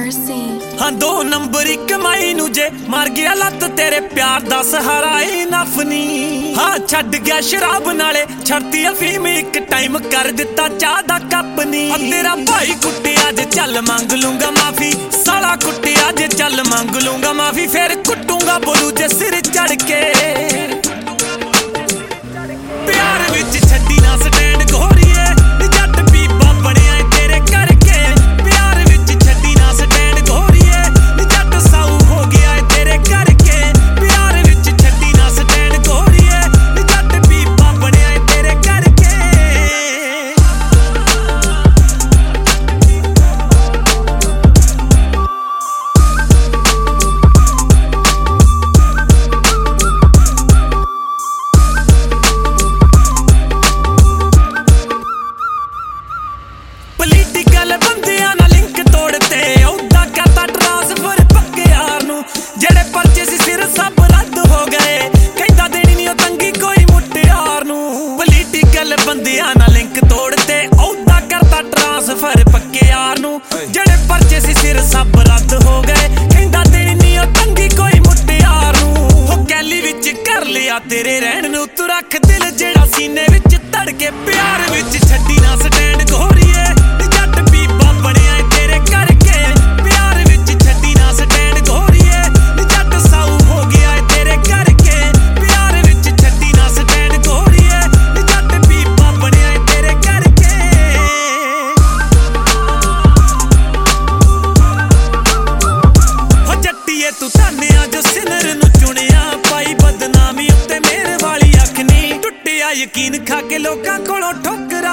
Mercy। हाँ 2 नंबर कमाई नू जे मर गया लत तेरे प्यार दा सहारा इनफ नी। हाँ छड़ गया शराब नाले छड़ती अफीम एक टाइम कर दिता चाह दा कप नी। तेरा भाई कुटिया जे चल मांग लूंगा माफी, साला कुटिया जे चल मांग लूंगा माफी, फिर कुटूंगा बोलू जे सिर चढ़ के। प्यार विच छड्डी ना स्टैंड गोरीए जट पीपा बनिया तेरे करके। प्यार विच छड्डी ना स्टैंड गोरीए जट साऊ हो गया तेरे करके। प्यार विच छड्डी ना स्टैंड गोरीए जट पीपा बनिया तेरे करके। पॉलिटिकल बंदियां ना लिंक तोड़ते औदा कहता ट्रांसफर पक्के यार नू। जेड़े पर्चे सी सिर सब रद्द हो गए कहता देनी नहीं तंगी कोई मुटियार नू। पॉलिटिकल बंदियां ना लिंक तोड़ते औदा करता ट्रांसफर पक्के यार नू। जेड़े पर्चे सी सिर सब रद्द हो गए कहता देनी नहीं तंगी कोई मुटियार नू। हो कैली विच कर लिया तेरे रहन नू तू रख दिल जेड़ा सीने विच धड़के। प्यार विच छड्डी ना स्टैंड गोरीए जट पीपा बनिया तेरे करके। प्यार विच छड्डी ना स्टैंड गोरीए जट साऊ हो गया तेरे करके। प्यार विच छड्डी ना स्टैंड गोरीए जट पीपा बनिया तेरे करके। हो जट्टीए तू धन्या जो सिनर नू चुनिया पाई बदनामी उत्ते मेरे वाली अख नी। टुटिया यकीन खा के लोकां कोलों ठोकरा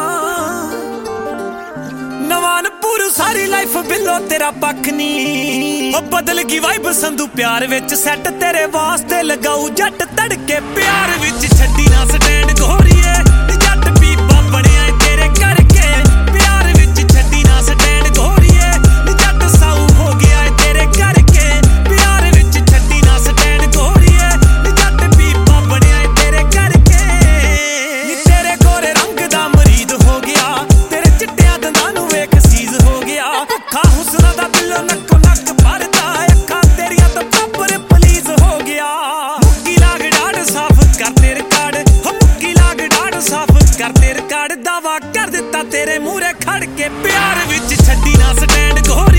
नवानपुर सारी लाइफ बिलो तेरा पख नी। ओ बदल गई वाइब संधू प्यार विच सैट तेरे वास्ते लगाऊ जट तड़के। प्यार विच छड्डी ना स्टैंड गोरीए जट पीपा बनिया तेरे करके। प्यार विच छड्डी ना स्टैंड गोरीए जट साऊ हो गया तेरे करके। प्यार विच छड्डी ना स्टैंड गोरीए जट पीपा बनिया तेरे करके। नी तेरे गोरे रंग दा मरीद हो गया तेरे चिट्टिया दंदां नू वेख सीज हो गया। भुखा हुस्ना दा दिलों नक्को नक भरदा अखां तेरियां तो प्रॉपर पुलिस हो गया। मुक्की लाग डाड़ साफ कर तेरे कार्ड हो मुक्की लाग डाड़ साफ कर तेरे कार्ड। दावा कर दिता तेरे मूहरे खड़ के। प्यार विच छड्डी ना स्टैंड